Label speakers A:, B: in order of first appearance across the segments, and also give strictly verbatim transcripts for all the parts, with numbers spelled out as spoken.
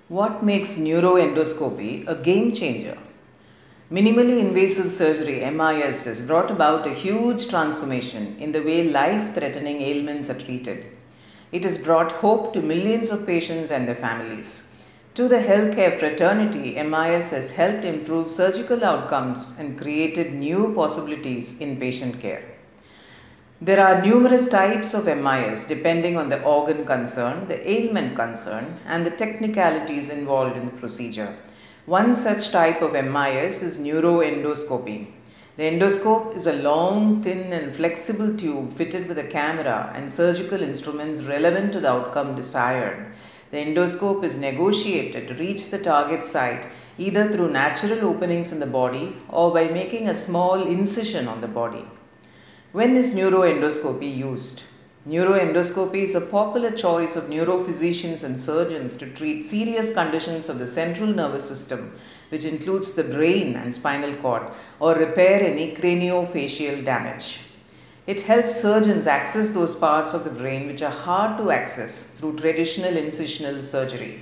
A: What makes neuroendoscopy a game changer? Minimally invasive surgery (M I S) has brought about a huge transformation in the way life threatening ailments are treated. It has brought hope to millions of patients and their families. To the healthcare fraternity, M I S has helped improve surgical outcomes and created new possibilities in patient care. There are numerous types of M I S depending on the organ concerned, the ailment concerned, and the technicalities involved in the procedure. One such type of M I S is neuroendoscopy. The endoscope is a long, thin, and flexible tube fitted with a camera and surgical instruments relevant to the outcome desired. The endoscope is negotiated to reach the target site either through natural openings in the body or by making a small incision on the body. When is neuroendoscopy used? Neuroendoscopy is a popular choice of neurophysicians and surgeons to treat serious conditions of the central nervous system, which includes the brain and spinal cord, or repair any craniofacial damage. It helps surgeons access those parts of the brain which are hard to access through traditional incisional surgery.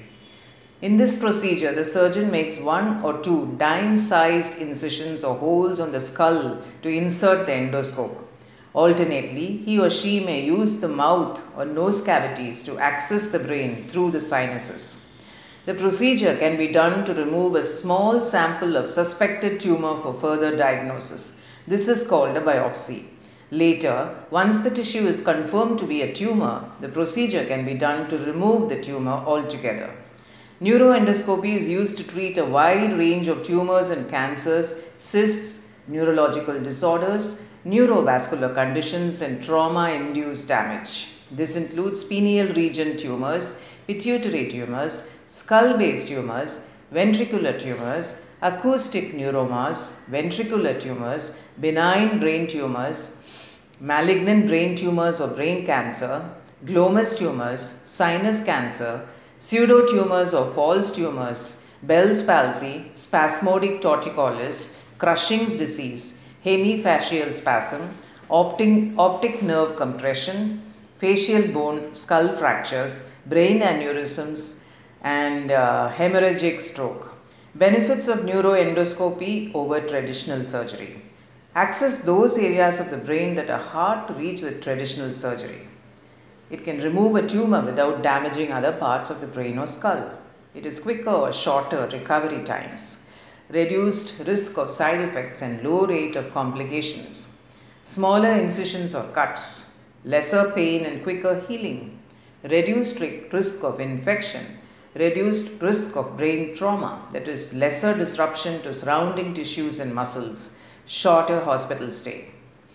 A: In this procedure, the surgeon makes one or two dime-sized incisions or holes on the skull to insert the endoscope. Alternately, he or she may use the mouth or nose cavities to access the brain through the sinuses. The procedure can be done to remove a small sample of suspected tumor for further diagnosis. This is called a biopsy. Later, once the tissue is confirmed to be a tumor, the procedure can be done to remove the tumor altogether. Neuroendoscopy is used to treat a wide range of tumors and cancers, cysts, neurological disorders, neurovascular conditions, and trauma-induced damage. This includes pineal region tumors, pituitary tumors, skull-base tumors, ventricular tumors, acoustic neuromas, ventricular tumors, benign brain tumors, malignant brain tumors or brain cancer, glomus tumors, sinus cancer, pseudotumors or false tumors, Bell's palsy, spasmodic torticollis, Cushing's disease, hemifascial spasm, optic, optic nerve compression, facial bone skull fractures, brain aneurysms, and uh, hemorrhagic stroke. Benefits of neuroendoscopy over traditional surgery. Access those areas of the brain that are hard to reach with traditional surgery. It can remove a tumor without damaging other parts of the brain or skull. It is quicker or shorter recovery times. Reduced risk of side effects and low rate of complications. Smaller incisions or cuts. Lesser pain and quicker healing. Reduced risk of infection. Reduced risk of brain trauma, that is, lesser disruption to surrounding tissues and muscles. Shorter hospital stay.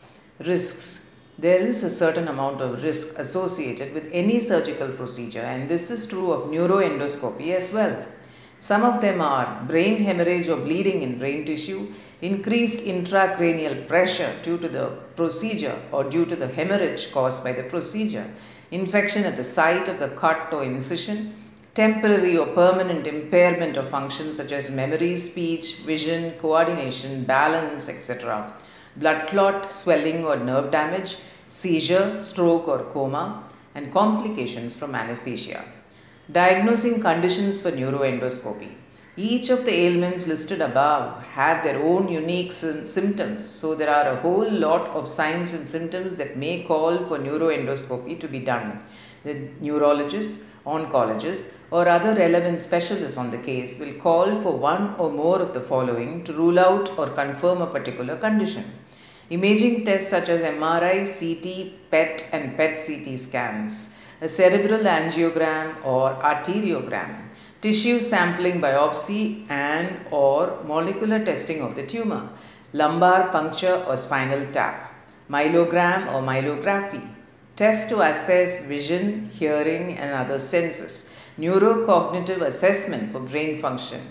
A: Risks. There is a certain amount of risk associated with any surgical procedure, and this is true of neuroendoscopy as well. Some of them are brain hemorrhage or bleeding in brain tissue, increased intracranial pressure due to the procedure or due to the hemorrhage caused by the procedure, infection at the site of the cut or incision, temporary or permanent impairment of functions such as memory, speech, vision, coordination, balance, et cetera, blood clot, swelling or nerve damage, seizure, stroke or coma, and complications from anesthesia. Diagnosing conditions for neuroendoscopy. Each of the ailments listed above have their own unique sim- symptoms, so there are a whole lot of signs and symptoms that may call for neuroendoscopy to be done. The neurologist, oncologist, or other relevant specialists on the case will call for one or more of the following to rule out or confirm a particular condition. Imaging tests such as M R I, C T, P E T, and P E T C T scans. A cerebral angiogram or arteriogram, tissue sampling biopsy and or molecular testing of the tumor, lumbar puncture or spinal tap, myelogram or myelography, test to assess vision, hearing and other senses, neurocognitive assessment for brain function.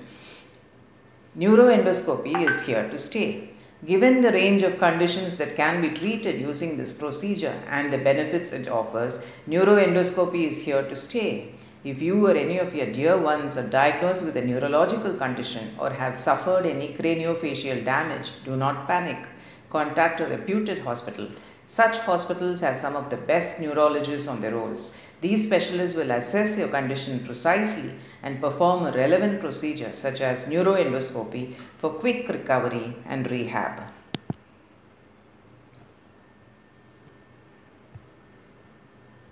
A: Neuroendoscopy is here to stay. Given the range of conditions that can be treated using this procedure and the benefits it offers, neuroendoscopy is here to stay. If you or any of your dear ones are diagnosed with a neurological condition or have suffered any craniofacial damage, do not panic. Contact a reputed hospital. Such hospitals have some of the best neurologists on their rolls. These specialists will assess your condition precisely and perform a relevant procedure such as neuroendoscopy for quick recovery and rehab.